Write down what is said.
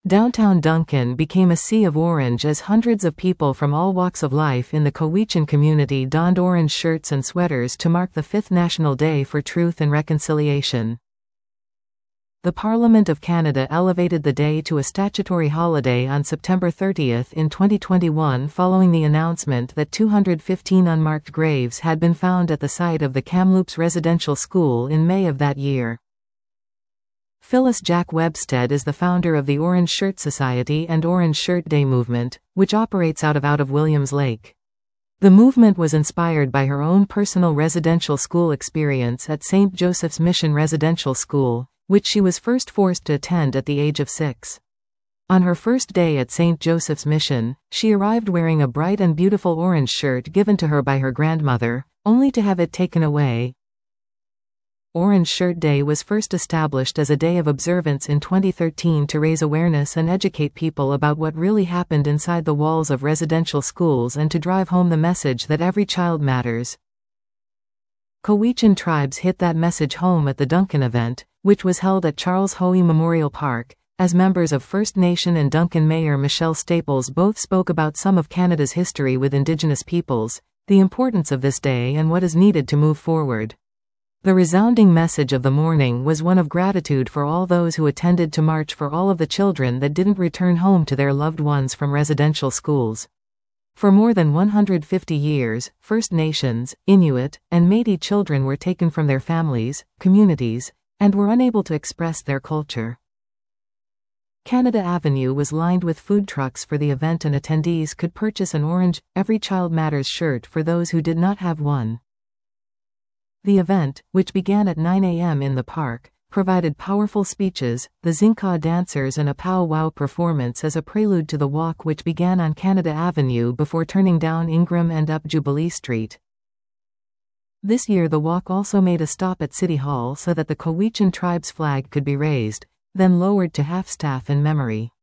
Downtown Duncan became a sea of orange as hundreds of people from all walks of life in the Cowichan community donned orange shirts and sweaters to mark the 5th National Day for Truth and Reconciliation. The Parliament of Canada elevated the day to a statutory holiday on September 30 in 2021 following the announcement that 215 unmarked graves had been found at the site of the Kamloops Residential School in May of that year. Phyllis Jack Webstead is the founder of the Orange Shirt Society and Orange Shirt Day movement, which operates out of Williams Lake. The movement was inspired by her own personal residential school experience at St. Joseph's Mission Residential School, which she was first forced to attend at the age of 6. On her first day at St. Joseph's Mission, she arrived wearing a bright and beautiful orange shirt given to her by her grandmother, only to have it taken away. Orange Shirt Day was first established as a day of observance in 2013 to raise awareness and educate people about what really happened inside the walls of residential schools and to drive home the message that every child matters. Cowichan tribes hit that message home at the Duncan event, which was held at Charles Hoey Memorial Park, as members of First Nation and Duncan Mayor Michelle Staples both spoke about some of Canada's history with Indigenous peoples, the importance of this day and what is needed to move forward. The resounding message of the morning was one of gratitude for all those who attended to march for all of the children that didn't return home to their loved ones from residential schools. For more than 150 years, First Nations, Inuit, and Métis children were taken from their families, communities, and were unable to express their culture. Canada Avenue was lined with food trucks for the event, and attendees could purchase an orange Every Child Matters shirt for those who did not have one. The event, which began at 9 a.m. in the park, provided powerful speeches, the Zinca dancers and a pow-wow performance as a prelude to the walk, which began on Canada Avenue before turning down Ingram and up Jubilee Street. This year the walk also made a stop at City Hall so that the Cowichan tribe's flag could be raised, then lowered to half-staff in memory.